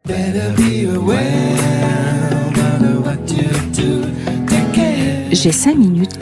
J'ai 5 minutes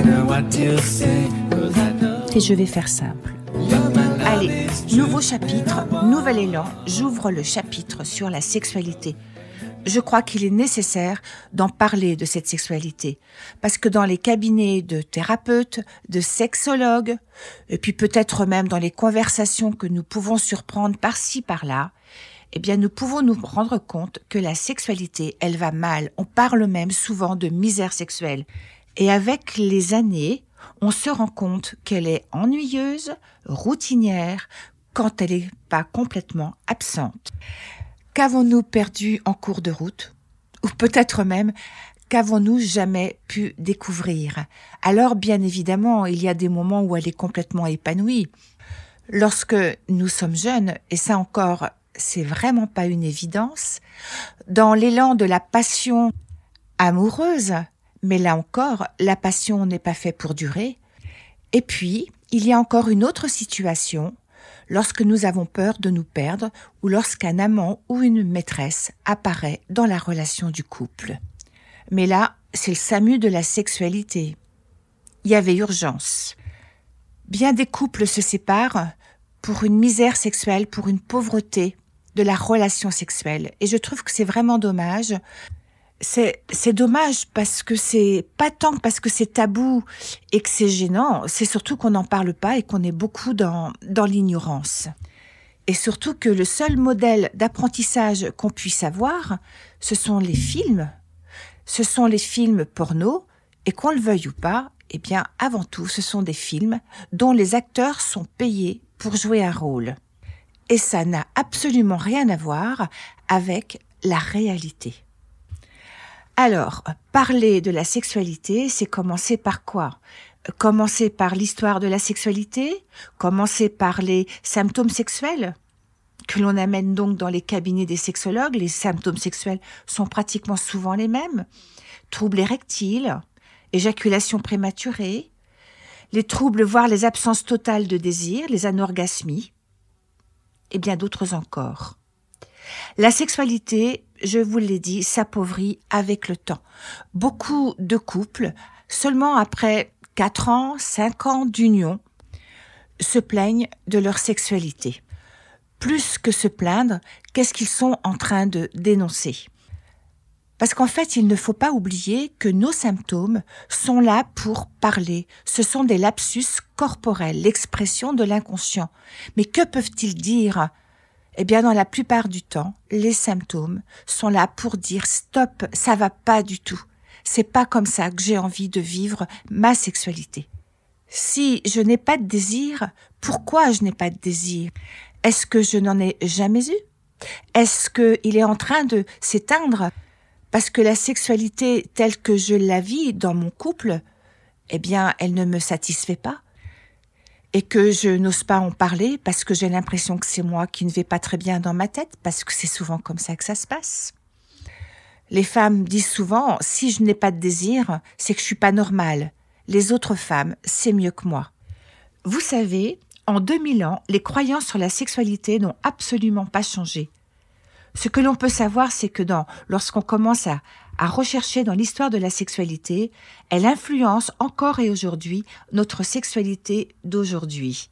et je vais faire simple. Allez, nouveau chapitre, nouvel élan, j'ouvre le chapitre sur la sexualité. Je crois qu'il est nécessaire d'en parler de cette sexualité, parce que dans les cabinets de thérapeutes, de sexologues, et puis peut-être même dans les conversations que nous pouvons surprendre par-ci, par-là, eh bien nous pouvons nous rendre compte que la sexualité, elle va mal. On parle même souvent de misère sexuelle. Et avec les années, on se rend compte qu'elle est ennuyeuse, routinière, quand elle n'est pas complètement absente. Qu'avons-nous perdu en cours de route ? Ou peut-être même, qu'avons-nous jamais pu découvrir ? Alors, bien évidemment, il y a des moments où elle est complètement épanouie. Lorsque nous sommes jeunes, et ça encore, c'est vraiment pas une évidence, dans l'élan de la passion amoureuse, mais là encore, la passion n'est pas faite pour durer. Et puis, il y a encore une autre situation, lorsque nous avons peur de nous perdre ou lorsqu'un amant ou une maîtresse apparaît dans la relation du couple. Mais là, c'est le SAMU de la sexualité. Il y avait urgence. Bien des couples se séparent pour une misère sexuelle, pour une pauvreté de la relation sexuelle. Et je trouve que c'est vraiment dommage. C'est dommage parce que c'est pas tant parce que c'est tabou et que c'est gênant, c'est surtout qu'on n'en parle pas et qu'on est beaucoup dans l'ignorance. Et surtout que le seul modèle d'apprentissage qu'on puisse avoir, ce sont les films. Ce sont les films porno et qu'on le veuille ou pas, eh bien avant tout, ce sont des films dont les acteurs sont payés pour jouer un rôle. Et ça n'a absolument rien à voir avec la réalité. Alors, parler de la sexualité, c'est commencer par quoi ? Commencer par l'histoire de la sexualité ? Commencer par les symptômes sexuels que l'on amène donc dans les cabinets des sexologues. Les symptômes sexuels sont pratiquement souvent les mêmes. Troubles érectiles, éjaculation prématurée, les troubles, voire les absences totales de désir, les anorgasmies, et bien d'autres encore. La sexualité, je vous l'ai dit, s'appauvrit avec le temps. Beaucoup de couples, seulement après 4 ans, 5 ans d'union, se plaignent de leur sexualité. Plus que se plaindre, qu'est-ce qu'ils sont en train de dénoncer ? Parce qu'en fait, il ne faut pas oublier que nos symptômes sont là pour parler. Ce sont des lapsus corporels, l'expression de l'inconscient. Mais que peuvent-ils dire ? Eh bien, dans la plupart du temps, les symptômes sont là pour dire « stop, ça va pas du tout. C'est pas comme ça que j'ai envie de vivre ma sexualité. » Si je n'ai pas de désir, pourquoi je n'ai pas de désir ? Est-ce que je n'en ai jamais eu ? Est-ce qu'il est en train de s'éteindre ? Parce que la sexualité telle que je la vis dans mon couple, eh bien, elle ne me satisfait pas. Et que je n'ose pas en parler parce que j'ai l'impression que c'est moi qui ne vais pas très bien dans ma tête, parce que c'est souvent comme ça que ça se passe. Les femmes disent souvent, si je n'ai pas de désir, c'est que je suis pas normale. Les autres femmes, c'est mieux que moi. Vous savez, en 2000 ans, les croyances sur la sexualité n'ont absolument pas changé. Ce que l'on peut savoir, c'est que lorsqu'on commence à rechercher dans l'histoire de la sexualité, elle influence encore et aujourd'hui notre sexualité d'aujourd'hui.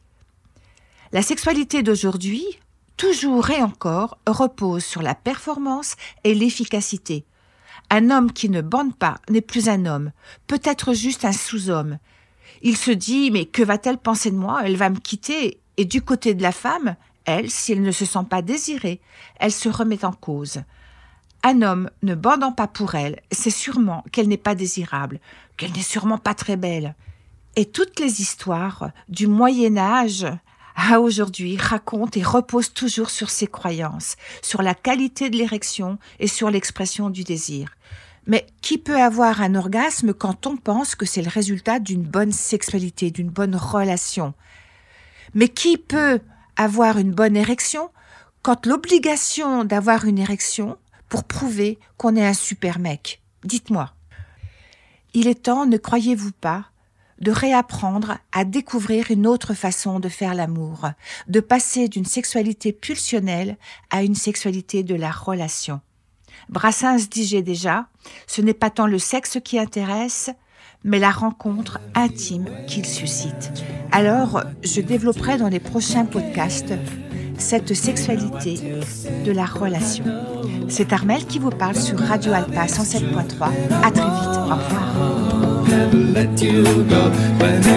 La sexualité d'aujourd'hui, toujours et encore, repose sur la performance et l'efficacité. Un homme qui ne bande pas n'est plus un homme, peut-être juste un sous-homme. Il se dit « mais que va-t-elle penser de moi ? Elle va me quitter » et du côté de la femme, elle, si elle ne se sent pas désirée, elle se remet en cause. Un homme ne bandant pas pour elle, c'est sûrement qu'elle n'est pas désirable, qu'elle n'est sûrement pas très belle. Et toutes les histoires du Moyen-Âge à aujourd'hui racontent et reposent toujours sur ces croyances, sur la qualité de l'érection et sur l'expression du désir. Mais qui peut avoir un orgasme quand on pense que c'est le résultat d'une bonne sexualité, d'une bonne relation ? Mais qui peut avoir une bonne érection quand l'obligation d'avoir une érection pour prouver qu'on est un super mec ? Dites-moi. Il est temps, ne croyez-vous pas, de réapprendre à découvrir une autre façon de faire l'amour, de passer d'une sexualité pulsionnelle à une sexualité de la relation. Brassens disait déjà, ce n'est pas tant le sexe qui intéresse, mais la rencontre intime qu'il suscite. Alors, je développerai dans les prochains podcasts cette sexualité de la relation. C'est Armelle qui vous parle sur Radio Alpa 107.3. À très vite. Au revoir.